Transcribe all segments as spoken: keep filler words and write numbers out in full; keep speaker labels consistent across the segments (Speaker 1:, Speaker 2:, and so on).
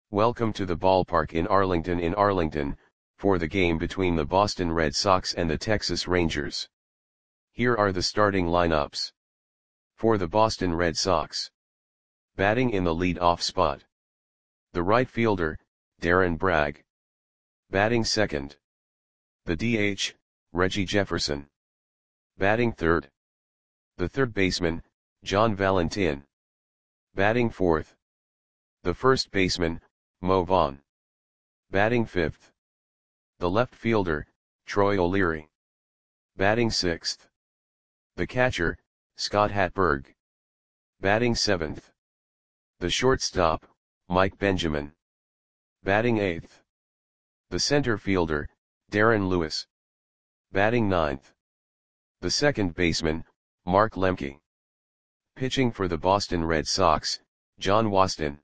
Speaker 1: Welcome to the ballpark in Arlington in Arlington, for the game between the Boston Red Sox and the Texas Rangers. Here are the starting lineups. For the Boston Red Sox. Batting in the lead-off spot. The right fielder, Darren Bragg. Batting second. The D H, Reggie Jefferson. Batting third. The third baseman, John Valentin. Batting fourth. The first baseman, Mo Vaughn. Batting fifth. The left fielder, Troy O'Leary. Batting sixth. The catcher, Scott Hatteberg. Batting seventh. The shortstop, Mike Benjamin. Batting eighth. The center fielder, Darren Lewis. Batting ninth. The second baseman, Mark Lemke. Pitching for the Boston Red Sox, John Waston.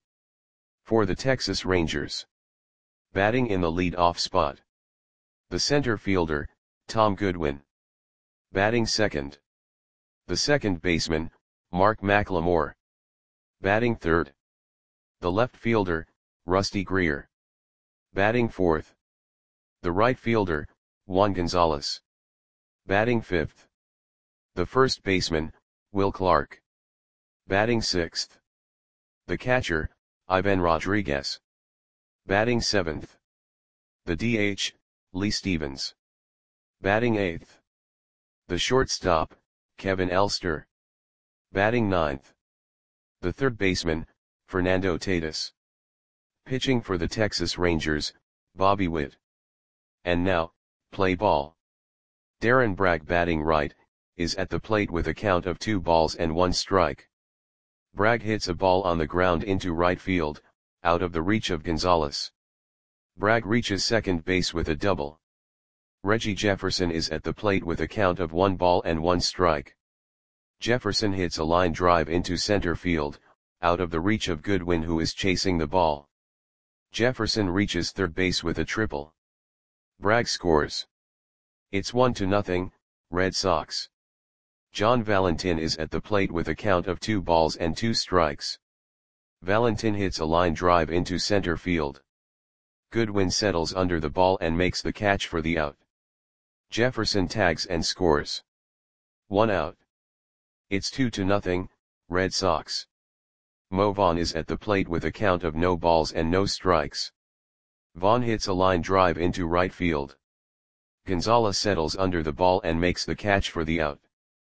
Speaker 1: For the Texas Rangers. Batting in the lead-off spot. The center fielder, Tom Goodwin. Batting second. The second baseman, Mark McLemore. Batting third. The left fielder, Rusty Greer. Batting fourth. The right fielder, Juan Gonzalez. Batting fifth. The first baseman, Will Clark. Batting sixth. The catcher, Ivan Rodriguez. Batting seventh. The D H, Lee Stevens. Batting eighth. The shortstop, Kevin Elster. Batting ninth. The third baseman, Fernando Tatis. Pitching for the Texas Rangers, Bobby Witt. And now, play ball. Darren Bragg, batting right, is at the plate with a count of two balls and one strike. Bragg hits a ball on the ground into right field, out of the reach of Gonzalez. Bragg reaches second base with a double. Reggie Jefferson is at the plate with a count of one ball and one strike. Jefferson hits a line drive into center field, out of the reach of Goodwin, who is chasing the ball. Jefferson reaches third base with a triple. Bragg scores. It's one to nothing, Red Sox. John Valentin is at the plate with a count of two balls and two strikes. Valentin hits a line drive into center field. Goodwin settles under the ball and makes the catch for the out. Jefferson tags and scores. One out. It's two to nothing, Red Sox. Mo Vaughn is at the plate with a count of no balls and no strikes. Vaughn hits a line drive into right field. Gonzalez settles under the ball and makes the catch for the out.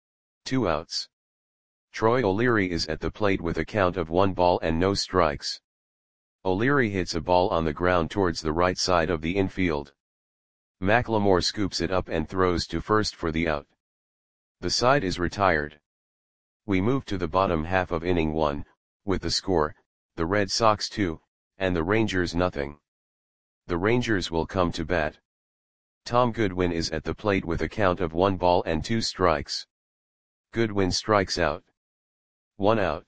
Speaker 1: Two outs. Troy O'Leary is at the plate with a count of one ball and no strikes. O'Leary hits a ball on the ground towards the right side of the infield. McLemore scoops it up and throws to first for the out. The side is retired. We move to the bottom half of inning one, with the score, the Red Sox two, and the Rangers nothing. The Rangers will come to bat. Tom Goodwin is at the plate with a count of one ball and two strikes. Goodwin strikes out. One out.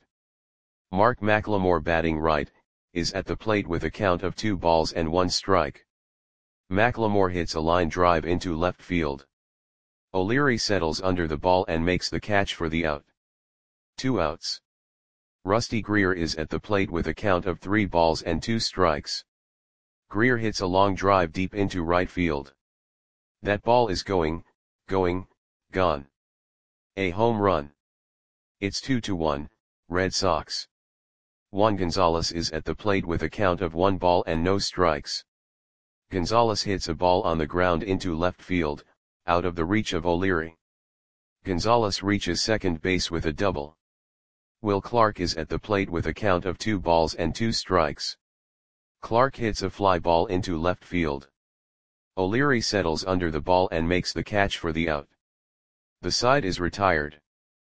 Speaker 1: Mark McLemore, batting right, is at the plate with a count of two balls and one strike. McLemore hits a line drive into left field. O'Leary settles under the ball and makes the catch for the out. Two outs. Rusty Greer is at the plate with a count of three balls and two strikes. Greer hits a long drive deep into right field. That ball is going, going, gone. A home run. It's two to one, Red Sox. Juan Gonzalez is at the plate with a count of one ball and no strikes. Gonzalez hits a ball on the ground into left field, out of the reach of O'Leary. Gonzalez reaches second base with a double. Will Clark is at the plate with a count of two balls and two strikes. Clark hits a fly ball into left field. O'Leary settles under the ball and makes the catch for the out. The side is retired.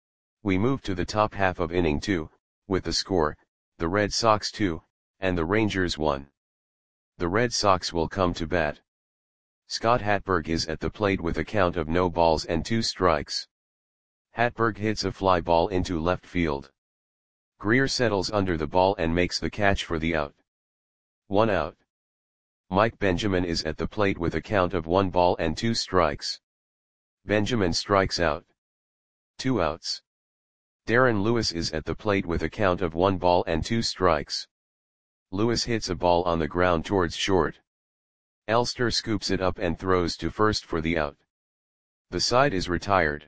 Speaker 1: We move to the top half of inning two, with the score, the Red Sox two, and the Rangers one. The Red Sox will come to bat. Scott Hatteberg is at the plate with a count of no balls and two strikes. Hatteberg hits a fly ball into left field. Greer settles under the ball and makes the catch for the out. One out. Mike Benjamin is at the plate with a count of one ball and two strikes. Benjamin strikes out. Two outs. Darren Lewis is at the plate with a count of one ball and two strikes. Lewis hits a ball on the ground towards short. Elster scoops it up and throws to first for the out. The side is retired.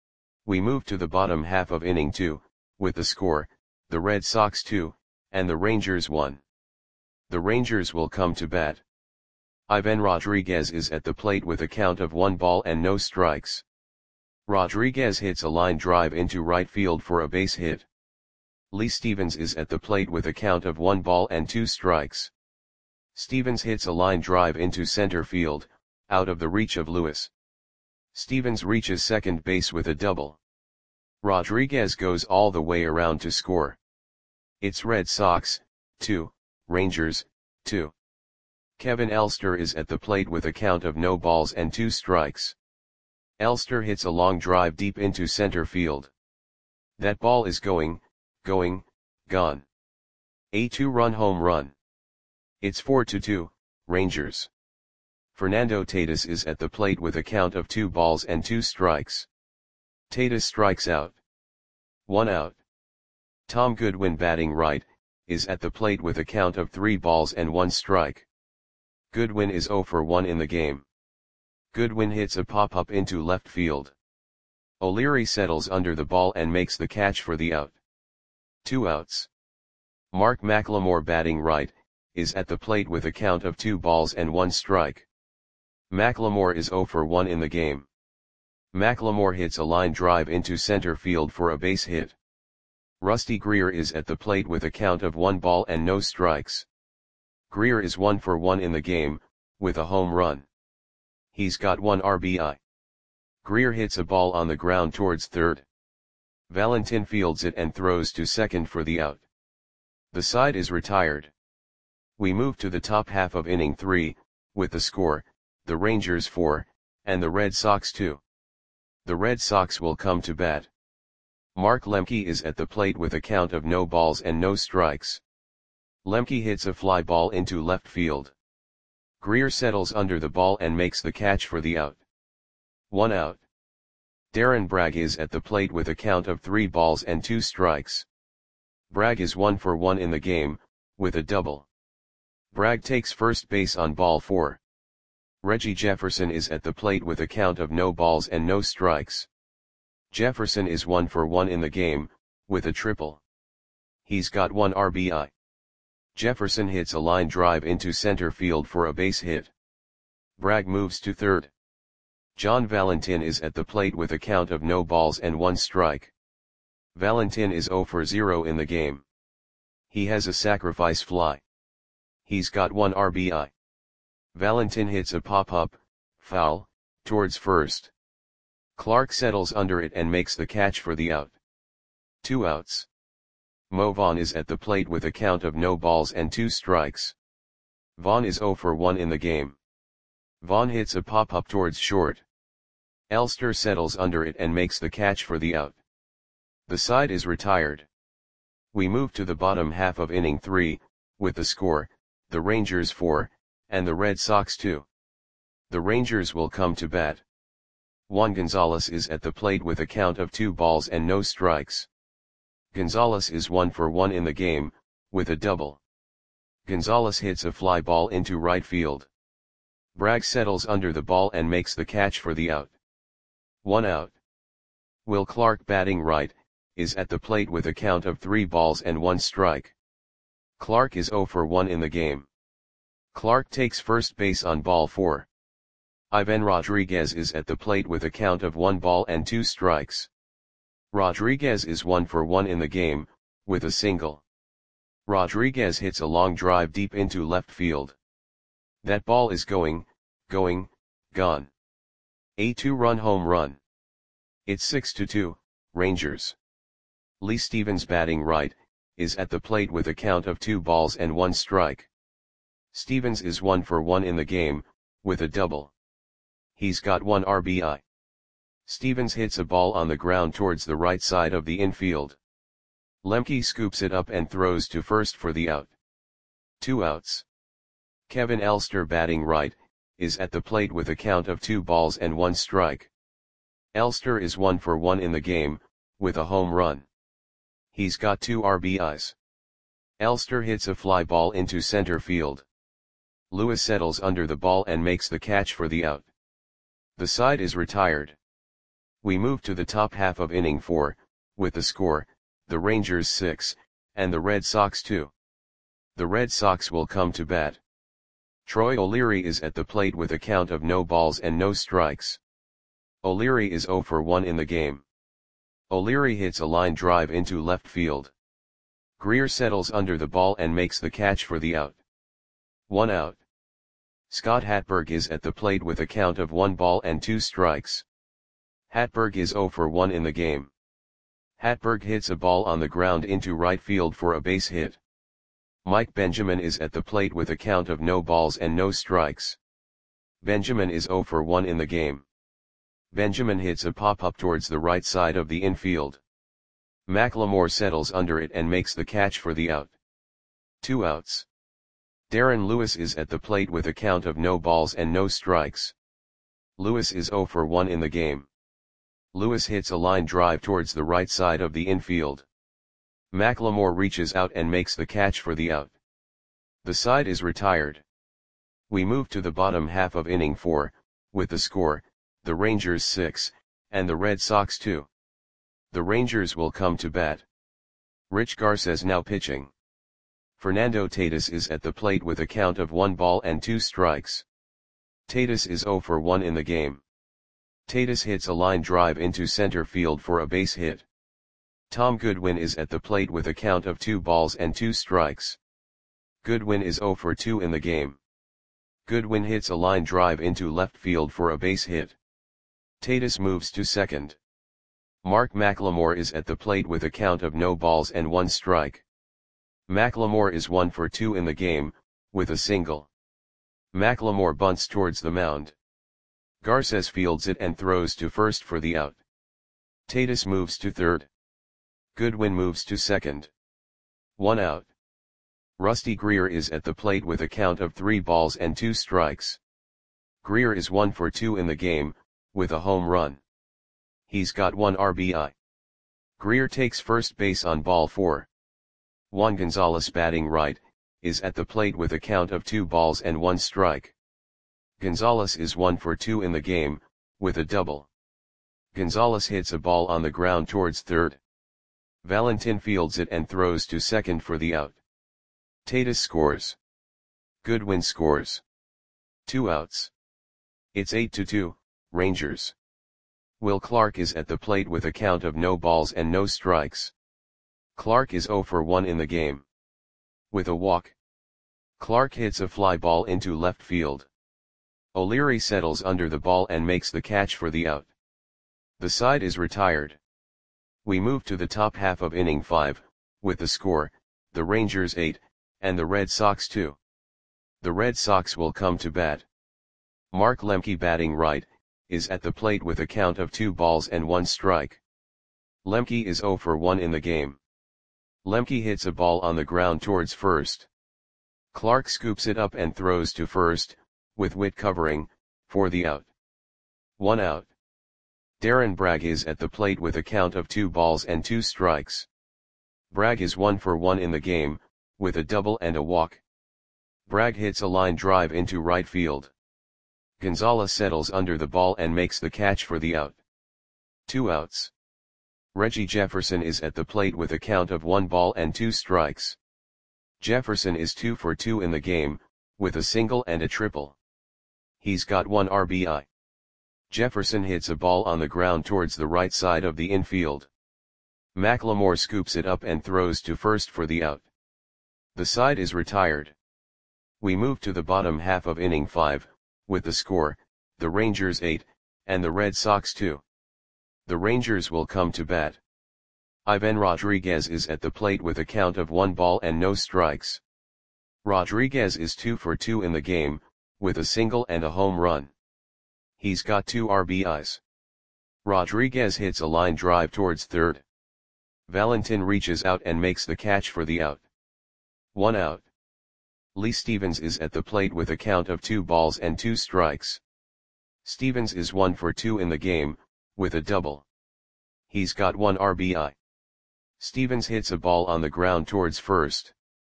Speaker 1: We move to the bottom half of inning two, with the score, the Red Sox two, and the Rangers one. The Rangers will come to bat. Ivan Rodriguez is at the plate with a count of one ball and no strikes. Rodriguez hits a line drive into right field for a base hit. Lee Stevens is at the plate with a count of one ball and two strikes. Stevens hits a line drive into center field, out of the reach of Lewis. Stevens reaches second base with a double. Rodriguez goes all the way around to score. It's Red Sox, two, Rangers, two. Kevin Elster is at the plate with a count of no balls and two strikes. Elster hits a long drive deep into center field. That ball is going, going, gone. A two-run home run. It's four to two, Rangers. Fernando Tatis is at the plate with a count of two balls and two strikes. Tatis strikes out. One out. Tom Goodwin, batting right, is at the plate with a count of three balls and one strike. Goodwin is zero for one in the game. Goodwin hits a pop-up into left field. O'Leary settles under the ball and makes the catch for the out. Two outs. Mark McLemore, batting right, is at the plate with a count of two balls and one strike. McLemore is zero for one in the game. McLemore hits a line drive into center field for a base hit. Rusty Greer is at the plate with a count of one ball and no strikes. Greer is one for one in the game, with a home run. He's got one R B I. Greer hits a ball on the ground towards third. Valentin fields it and throws to second for the out. The side is retired. We move to the top half of inning three, with the score, the Rangers four, and the Red Sox two. The Red Sox will come to bat. Mark Lemke is at the plate with a count of no balls and no strikes. Lemke hits a fly ball into left field. Greer settles under the ball and makes the catch for the out. One out. Darren Bragg is at the plate with a count of three balls and two strikes. Bragg is one for one in the game, with a double. Bragg takes first base on ball four. Reggie Jefferson is at the plate with a count of no balls and no strikes. Jefferson is one for one in the game, with a triple. He's got one R B I. Jefferson hits a line drive into center field for a base hit. Bragg moves to third. John Valentin is at the plate with a count of no balls and one strike. Valentin is zero for zero in the game. He has a sacrifice fly. He's got one R B I. Valentin hits a pop-up, foul, towards first. Clark settles under it and makes the catch for the out. Two outs. Mo Vaughn is at the plate with a count of no balls and two strikes. Vaughn is zero for one in the game. Vaughn hits a pop-up towards short. Elster settles under it and makes the catch for the out. The side is retired. We move to the bottom half of inning three, with the score, the Rangers four, and the Red Sox two. The Rangers will come to bat. Juan Gonzalez is at the plate with a count of two balls and no strikes. Gonzalez is one for one in the game, with a double. Gonzalez hits a fly ball into right field. Bragg settles under the ball and makes the catch for the out. One out. Will Clark, batting right, is at the plate with a count of three balls and one strike. Clark is zero for one in the game. Clark takes first base on ball four. Ivan Rodriguez is at the plate with a count of one ball and two strikes. Rodriguez is one for one in the game, with a single. Rodriguez hits a long drive deep into left field. That ball is going, going, gone. A two-run home run. It's six to two, Rangers. Lee Stevens, batting right, is at the plate with a count of two balls and one strike. Stevens is one for one in the game, with a double. He's got one R B I. Stevens hits a ball on the ground towards the right side of the infield. Lemke scoops it up and throws to first for the out. Two outs. Kevin Elster, batting right, is at the plate with a count of two balls and one strike. Elster is one for one in the game, with a home run. He's got two R B Is. Elster hits a fly ball into center field. Lewis settles under the ball and makes the catch for the out. The side is retired. We move to the top half of inning four, with the score, the Rangers six, and the Red Sox two. The Red Sox will come to bat. Troy O'Leary is at the plate with a count of no balls and no strikes. O'Leary is oh for one in the game. O'Leary hits a line drive into left field. Greer settles under the ball and makes the catch for the out. One out. Scott Hatberg is at the plate with a count of one ball and two strikes. Hatberg is oh for one in the game. Hatberg hits a ball on the ground into right field for a base hit. Mike Benjamin is at the plate with a count of no balls and no strikes. Benjamin is oh for one in the game. Benjamin hits a pop-up towards the right side of the infield. McLemore settles under it and makes the catch for the out. Two outs. Darren Lewis is at the plate with a count of no balls and no strikes. Lewis is oh for one in the game. Lewis hits a line drive towards the right side of the infield. McLemore reaches out and makes the catch for the out. The side is retired. We move to the bottom half of inning four, with the score, the Rangers six, and the Red Sox two. The Rangers will come to bat. Rich Garces now pitching. Fernando Tatis is at the plate with a count of one ball and two strikes. Tatis is oh for one in the game. Tatis hits a line drive into center field for a base hit. Tom Goodwin is at the plate with a count of two balls and two strikes. Goodwin is oh for two in the game. Goodwin hits a line drive into left field for a base hit. Tatis moves to second. Mark McLemore is at the plate with a count of no balls and one strike. McLemore is one for two in the game, with a single. McLemore bunts towards the mound. Garces fields it and throws to first for the out. Tatis moves to third. Goodwin moves to second. One out. Rusty Greer is at the plate with a count of three balls and two strikes. Greer is one for two in the game, with a home run. He's got one R B I. Greer takes first base on ball four. Juan Gonzalez, batting right, is at the plate with a count of two balls and one strike. Gonzalez is one for two in the game, with a double. Gonzalez hits a ball on the ground towards third. Valentin fields it and throws to second for the out. Tatis scores. Goodwin scores. Two outs. It's eight to two, Rangers. Will Clark is at the plate with a count of no balls and no strikes. Clark is oh for one in the game. With a walk. Clark hits a fly ball into left field. O'Leary settles under the ball and makes the catch for the out. The side is retired. We move to the top half of inning five, with the score, the Rangers eight, and the Red Sox two. The Red Sox will come to bat. Mark Lemke, batting right, is at the plate with a count of two balls and one strike. Lemke is oh for one in the game. Lemke hits a ball on the ground towards first. Clark scoops it up and throws to first, with Witt covering, for the out. One out. Darren Bragg is at the plate with a count of two balls and two strikes. Bragg is one for one in the game, with a double and a walk. Bragg hits a line drive into right field. Gonzalez settles under the ball and makes the catch for the out. Two outs. Reggie Jefferson is at the plate with a count of one ball and two strikes. Jefferson is two for two in the game, with a single and a triple. He's got one R B I. Jefferson hits a ball on the ground towards the right side of the infield. McLemore scoops it up and throws to first for the out. The side is retired. We move to the bottom half of inning five, with the score, the Rangers eight, and the Red Sox two. The Rangers will come to bat. Ivan Rodriguez is at the plate with a count of one ball and no strikes. Rodriguez is two for two in the game, with a single and a home run. He's got two R B Is. Rodriguez hits a line drive towards third. Valentin reaches out and makes the catch for the out. One out. Lee Stevens is at the plate with a count of two balls and two strikes. Stevens is one for two in the game, with a double. He's got one R B I. Stevens hits a ball on the ground towards first.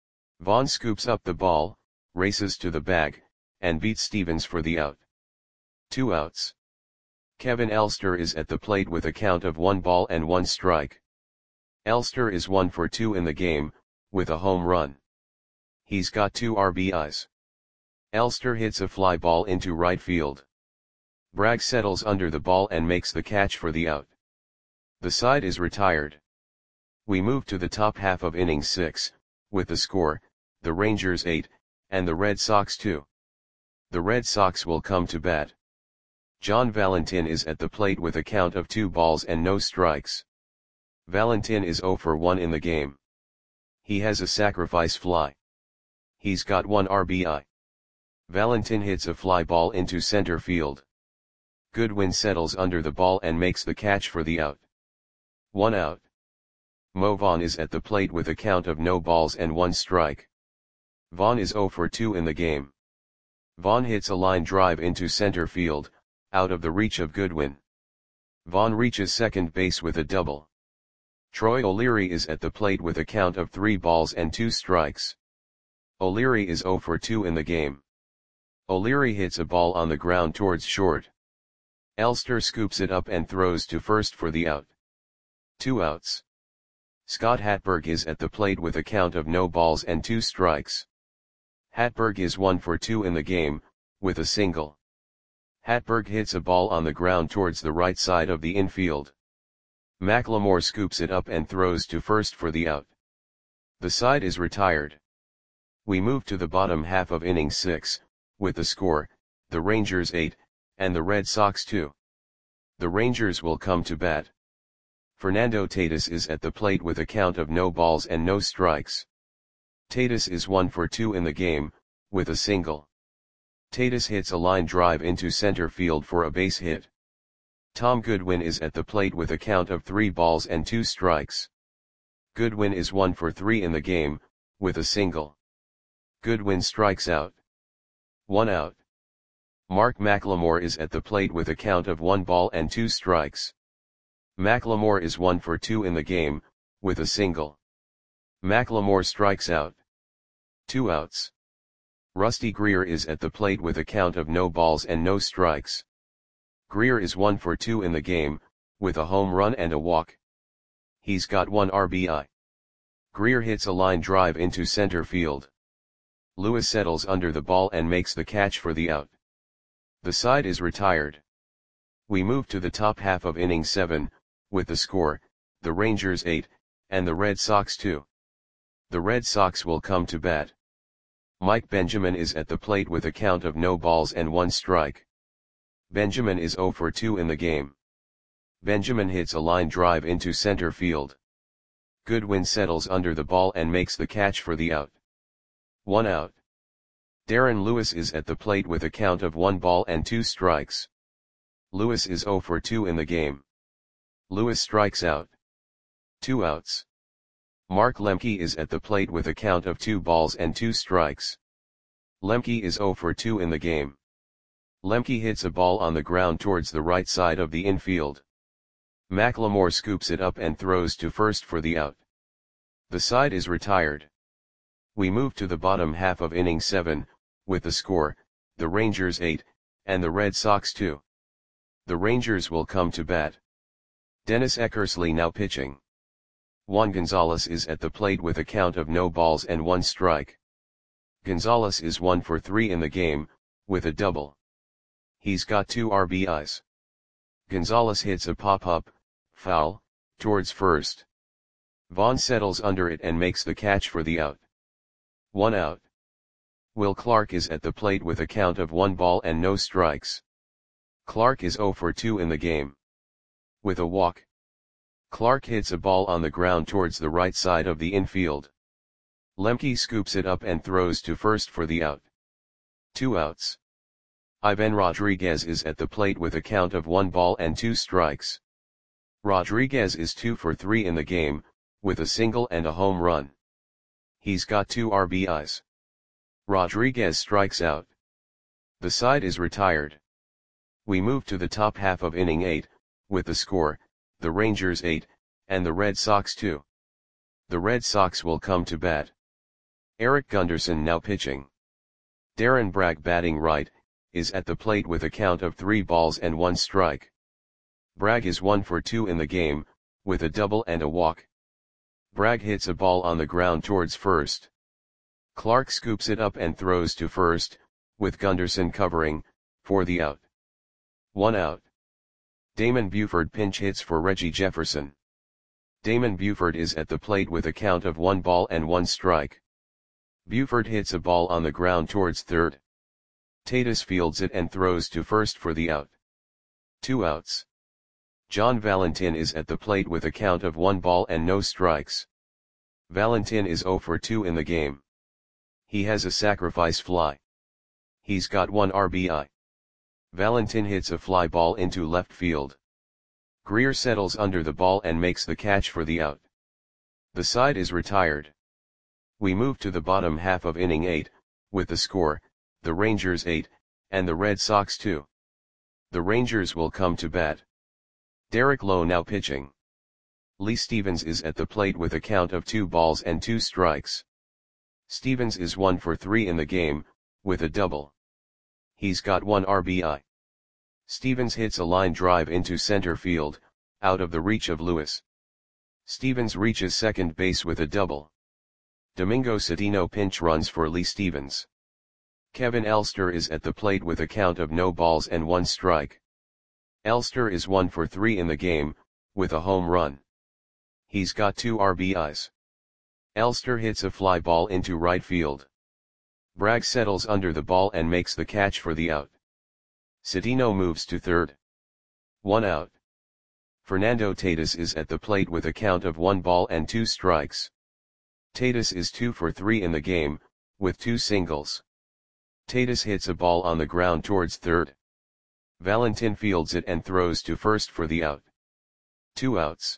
Speaker 1: Vaughn scoops up the ball, races to the bag, and beats Stevens for the out. Two outs. Kevin Elster is at the plate with a count of one ball and one strike. Elster is one for two in the game, with a home run. He's got two R B Is. Elster hits a fly ball into right field. Bragg settles under the ball and makes the catch for the out. The side is retired. We move to the top half of inning six, with the score, the Rangers eight, and the Red Sox two. The Red Sox will come to bat. John Valentin is at the plate with a count of two balls and no strikes. Valentin is zero for one in the game. He has a sacrifice fly. He's got one R B I. Valentin hits a fly ball into center field. Goodwin settles under the ball and makes the catch for the out. One out. Mo Vaughn is at the plate with a count of no balls and one strike. Vaughn is zero for two in the game. Vaughn hits a line drive into center field, out of the reach of Goodwin. Vaughn reaches second base with a double. Troy O'Leary is at the plate with a count of three balls and two strikes. O'Leary is zero for two in the game. O'Leary hits a ball on the ground towards short. Elster scoops it up and throws to first for the out. Two outs. Scott Hatberg is at the plate with a count of no balls and two strikes. Hatberg is one for two in the game, with a single. Hatberg hits a ball on the ground towards the right side of the infield. McLemore scoops it up and throws to first for the out. The side is retired. We move to the bottom half of inning six, with the score, the Rangers eight, and the Red Sox two. The Rangers will come to bat. Fernando Tatis is at the plate with a count of no balls and no strikes. Tatis is one for two in the game, with a single. Tatis hits a line drive into center field for a base hit. Tom Goodwin is at the plate with a count of three balls and two strikes. Goodwin is one for three in the game, with a single. Goodwin strikes out. One out. Mark McLemore is at the plate with a count of one ball and two strikes. McLemore is one for two in the game, with a single. McLemore strikes out. Two outs. Rusty Greer is at the plate with a count of no balls and no strikes. Greer is one for two in the game, with a home run and a walk. He's got one R B I. Greer hits a line drive into center field. Lewis settles under the ball and makes the catch for the out. The side is retired. We move to the top half of inning seven, with the score, the Rangers eight, and the Red Sox two. The Red Sox will come to bat. Mike Benjamin is at the plate with a count of no balls and one strike. Benjamin is zero for two in the game. Benjamin hits a line drive into center field. Goodwin settles under the ball and makes the catch for the out. One out. Darren Lewis is at the plate with a count of one ball and two strikes. Lewis is zero for two in the game. Lewis strikes out. Two outs. Mark Lemke is at the plate with a count of two balls and two strikes. Lemke is zero for two in the game. Lemke hits a ball on the ground towards the right side of the infield. McLemore scoops it up and throws to first for the out. The side is retired. We move to the bottom half of inning seven, with the score, the Rangers eight, and the Red Sox two. The Rangers will come to bat. Dennis Eckersley now pitching. Juan Gonzalez is at the plate with a count of no balls and one strike. Gonzalez is one for three in the game, with a double. He's got two R B Is. Gonzalez hits a pop-up, foul, towards first. Vaughn settles under it and makes the catch for the out. One out. Will Clark is at the plate with a count of one ball and no strikes. Clark is zero for two in the game. With a walk. Clark hits a ball on the ground towards the right side of the infield. Lemke scoops it up and throws to first for the out. Two outs. Ivan Rodriguez is at the plate with a count of one ball and two strikes. Rodriguez is two for three in the game, with a single and a home run. He's got two R B Is. Rodriguez strikes out. The side is retired. We move to the top half of inning eight, with the score, the Rangers eight, and the Red Sox two. The Red Sox will come to bat. Eric Gunderson now pitching. Darren Bragg batting right, is at the plate with a count of three balls and one strike. Bragg is one for two in the game, with a double and a walk. Bragg hits a ball on the ground towards first. Clark scoops it up and throws to first, with Gunderson covering, for the out. One out. Damon Buford pinch hits for Reggie Jefferson. Damon Buford is at the plate with a count of one ball and one strike. Buford hits a ball on the ground towards third. Tatis fields it and throws to first for the out. Two outs. John Valentin is at the plate with a count of one ball and no strikes. Valentin is zero for two in the game. He has a sacrifice fly. He's got one R B I. Valentin hits a fly ball into left field. Greer settles under the ball and makes the catch for the out. The side is retired. We move to the bottom half of inning eight, with the score, the Rangers eight, and the Red Sox two. The Rangers will come to bat. Derek Lowe now pitching. Lee Stevens is at the plate with a count of two balls and two strikes. Stevens is one for three in the game, with a double. He's got one R B I. Stevens hits a line drive into center field, out of the reach of Lewis. Stevens reaches second base with a double. Domingo Cedeno pinch runs for Lee Stevens. Kevin Elster is at the plate with a count of no balls and one strike. Elster is one for three in the game, with a home run. He's got two R B Is. Elster hits a fly ball into right field. Bragg settles under the ball and makes the catch for the out. Cedeno moves to third. One out. Fernando Tatis is at the plate with a count of one ball and two strikes. Tatis is two for three in the game, with two singles. Tatis hits a ball on the ground towards third. Valentin fields it and throws to first for the out. Two outs.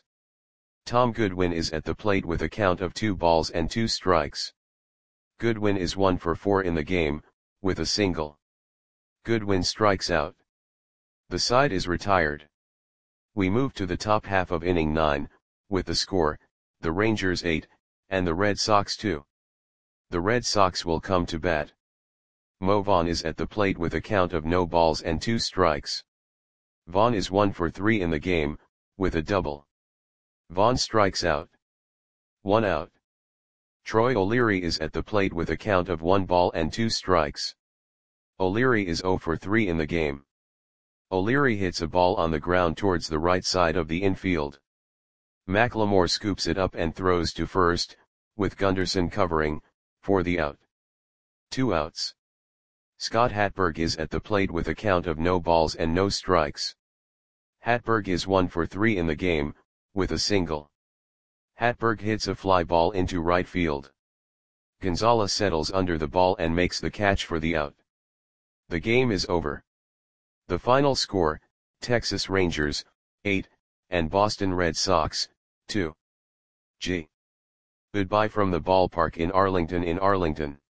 Speaker 1: Tom Goodwin is at the plate with a count of two balls and two strikes. Goodwin is one for four in the game, with a single. Goodwin strikes out. The side is retired. We move to the top half of inning nine, with the score, the Rangers eight, and the Red Sox two. The Red Sox will come to bat. Mo Vaughn is at the plate with a count of no balls and two strikes. Vaughn is one for three in the game, with a double. Vaughn strikes out. One out. Troy O'Leary is at the plate with a count of one ball and two strikes. O'Leary is zero for three in the game. O'Leary hits a ball on the ground towards the right side of the infield. McLemore scoops it up and throws to first, with Gunderson covering, for the out. Two outs. Scott Hatberg is at the plate with a count of no balls and no strikes. Hatberg is one for three in the game, with a single. Hatberg hits a fly ball into right field. Gonzalez settles under the ball and makes the catch for the out. The game is over. The final score, Texas Rangers, eight, and Boston Red Sox, two. G. Goodbye from the ballpark in Arlington in Arlington.